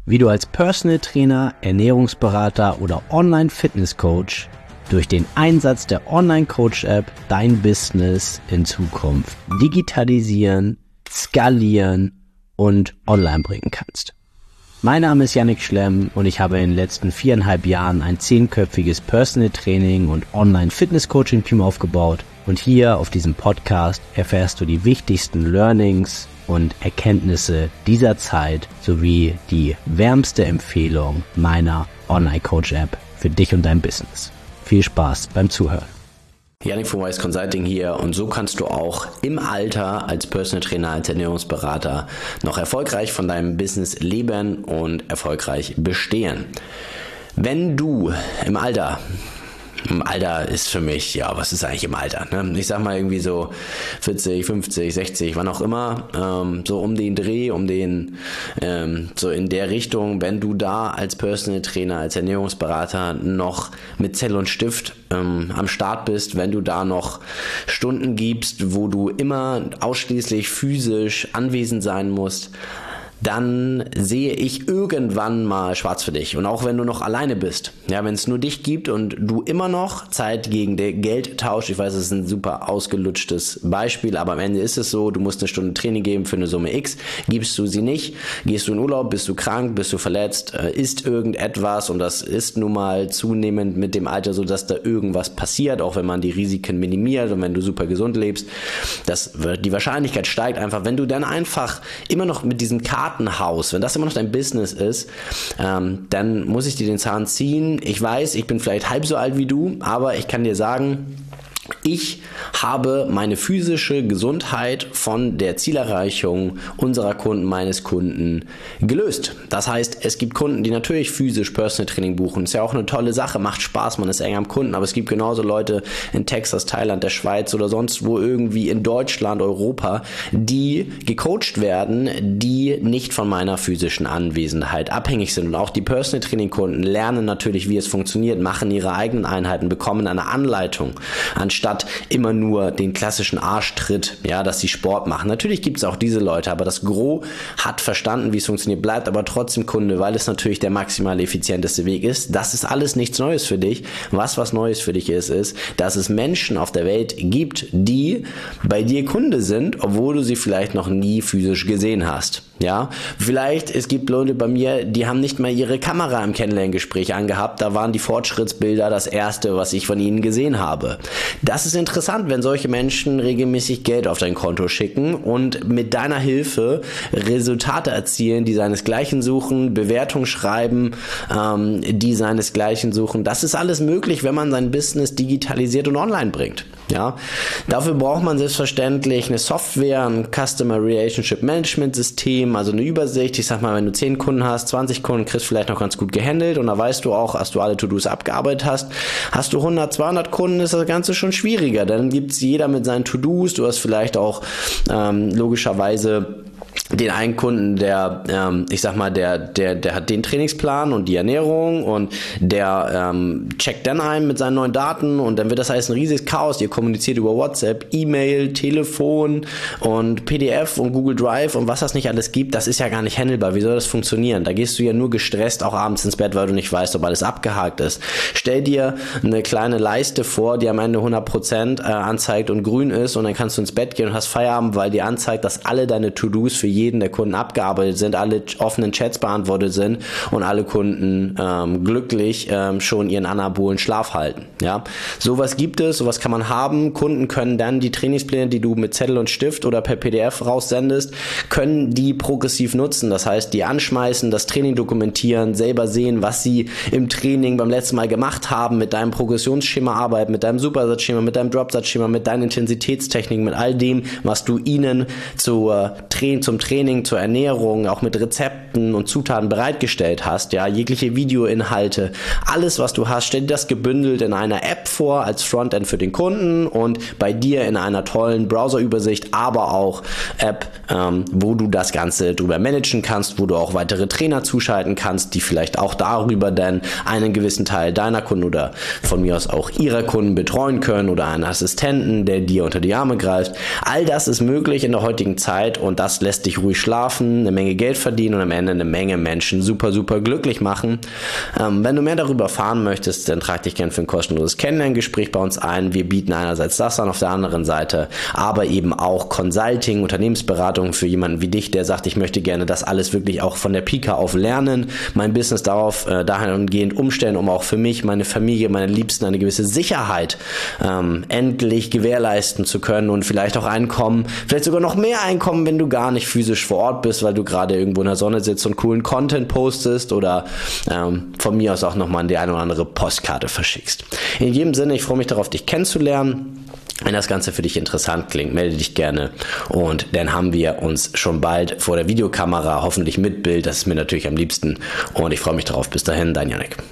wie du als Personal Trainer, Ernährungsberater oder Online-Fitness-Coach durch den Einsatz der Online-Coach-App dein Business in Zukunft digitalisieren, skalieren und online bringen kannst. Mein Name ist Yannick Schlemm und ich habe in den letzten 4,5 Jahren ein 10-köpfiges Personal Training und Online-Fitness-Coaching-Team aufgebaut. Und hier auf diesem Podcast erfährst du die wichtigsten Learnings und Erkenntnisse dieser Zeit sowie die wärmste Empfehlung meiner Online-Coach-App für dich und dein Business. Viel Spaß beim Zuhören. Yannick von Wise Consulting hier, und so kannst du auch im Alter als Personal Trainer, als Ernährungsberater noch erfolgreich von deinem Business leben und erfolgreich bestehen. Wenn du im Alter ist für mich, ja, was ist eigentlich im Alter? Ne? Ich sag mal irgendwie so 40, 50, 60, wann auch immer, so um den Dreh, so in der Richtung, wenn du da als Personal Trainer, als Ernährungsberater noch mit Zettel und Stift am Start bist, wenn du da noch Stunden gibst, wo du immer ausschließlich physisch anwesend sein musst, dann sehe ich irgendwann mal schwarz für dich. Und auch wenn du noch alleine bist, ja, wenn es nur dich gibt und du immer noch Zeit gegen Geld tauschst, ich weiß, das ist ein super ausgelutschtes Beispiel, aber am Ende ist es so, du musst eine Stunde Training geben für eine Summe X, gibst du sie nicht, gehst du in Urlaub, bist du krank, bist du verletzt, ist irgendetwas, und das ist nun mal zunehmend mit dem Alter so, dass da irgendwas passiert, auch wenn man die Risiken minimiert und wenn du super gesund lebst, die Wahrscheinlichkeit steigt einfach, wenn du dann einfach immer noch mit diesem Kartenhaus, wenn das immer noch dein Business ist, dann muss ich dir den Zahn ziehen. Ich weiß, ich bin vielleicht halb so alt wie du, aber ich kann dir sagen, ich habe meine physische Gesundheit von der Zielerreichung unserer Kunden, meines Kunden gelöst. Das heißt, es gibt Kunden, die natürlich physisch Personal Training buchen. Ist ja auch eine tolle Sache, macht Spaß, man ist eng am Kunden, aber es gibt genauso Leute in Texas, Thailand, der Schweiz oder sonst wo irgendwie in Deutschland, Europa, die gecoacht werden, die nicht von meiner physischen Anwesenheit abhängig sind. Und auch die Personal Training Kunden lernen natürlich, wie es funktioniert, machen ihre eigenen Einheiten, bekommen eine Anleitung, anstatt immer nur den klassischen Arschtritt, ja, dass sie Sport machen. Natürlich gibt es auch diese Leute, aber das Gros hat verstanden, wie es funktioniert, bleibt aber trotzdem Kunde, weil es natürlich der maximal effizienteste Weg ist. Das ist alles nichts Neues für dich. Was Neues für dich ist, dass es Menschen auf der Welt gibt, die bei dir Kunde sind, obwohl du sie vielleicht noch nie physisch gesehen hast. Ja, vielleicht, es gibt Leute bei mir, die haben nicht mal ihre Kamera im Kennenlerngespräch angehabt, da waren die Fortschrittsbilder das erste, was ich von ihnen gesehen habe. Das ist interessant, wenn solche Menschen regelmäßig Geld auf dein Konto schicken und mit deiner Hilfe Resultate erzielen, die seinesgleichen suchen, Bewertungen schreiben, die seinesgleichen suchen. Das ist alles möglich, wenn man sein Business digitalisiert und online bringt. Ja, dafür braucht man selbstverständlich eine Software, ein Customer Relationship Management System, also eine Übersicht. Ich sag mal, wenn du 10 Kunden hast, 20 Kunden, kriegst du vielleicht noch ganz gut gehandelt, und da weißt du auch, dass du alle To-Dos abgearbeitet hast. Hast du 100, 200 Kunden, ist das Ganze schon schwieriger. Dann gibt's jeder mit seinen To-Dos. Du hast vielleicht auch logischerweise den einen Kunden, der hat den Trainingsplan und die Ernährung, und der checkt dann ein mit seinen neuen Daten, und dann wird das heißt ein riesiges Chaos. Ihr kommuniziert über WhatsApp, E-Mail, Telefon und PDF und Google Drive und was das nicht alles gibt. Das ist ja gar nicht handelbar. Wie soll das funktionieren? Da gehst du ja nur gestresst auch abends ins Bett, weil du nicht weißt, ob alles abgehakt ist. Stell dir eine kleine Leiste vor, die am Ende 100% anzeigt und grün ist, und dann kannst du ins Bett gehen und hast Feierabend, weil die anzeigt, dass alle deine To-Dos für jeden der Kunden abgearbeitet sind, alle offenen Chats beantwortet sind und alle Kunden glücklich schon ihren anabolen Schlaf halten. Ja, sowas gibt es, sowas kann man haben. Kunden können dann die Trainingspläne, die du mit Zettel und Stift oder per PDF raussendest, können die progressiv nutzen. Das heißt, die anschmeißen, das Training dokumentieren, selber sehen, was sie im Training beim letzten Mal gemacht haben, mit deinem Progressionsschema arbeiten, mit deinem Supersatzschema, mit deinem Dropsatzschema, mit deinen Intensitätstechniken, mit all dem, was du ihnen zum Training, zur Ernährung, auch mit Rezepten und Zutaten bereitgestellt hast, ja, jegliche Videoinhalte, alles, was du hast, stell dir das gebündelt in einer App vor, als Frontend für den Kunden und bei dir in einer tollen Browserübersicht, aber auch App, wo du das Ganze drüber managen kannst, wo du auch weitere Trainer zuschalten kannst, die vielleicht auch darüber dann einen gewissen Teil deiner Kunden oder von mir aus auch ihrer Kunden betreuen können oder einen Assistenten, der dir unter die Arme greift. All das ist möglich in der heutigen Zeit, und das lässt dich wirklich ruhig schlafen, eine Menge Geld verdienen und am Ende eine Menge Menschen super, super glücklich machen. Wenn du mehr darüber erfahren möchtest, dann trag dich gerne für ein kostenloses Kennenlerngespräch bei uns ein. Wir bieten einerseits das an, auf der anderen Seite aber eben auch Consulting, Unternehmensberatung für jemanden wie dich, der sagt, ich möchte gerne das alles wirklich auch von der Pike auf lernen, mein Business dahingehend umstellen, um auch für mich, meine Familie, meine Liebsten eine gewisse Sicherheit endlich gewährleisten zu können und vielleicht auch Einkommen, vielleicht sogar noch mehr Einkommen, wenn du gar nicht physisch vor Ort bist, weil du gerade irgendwo in der Sonne sitzt und coolen Content postest oder von mir aus auch nochmal die eine oder andere Postkarte verschickst. In jedem Sinne, ich freue mich darauf, dich kennenzulernen. Wenn das Ganze für dich interessant klingt, melde dich gerne und dann haben wir uns schon bald vor der Videokamera, hoffentlich mit Bild, das ist mir natürlich am liebsten und ich freue mich darauf. Bis dahin, dein Yannick.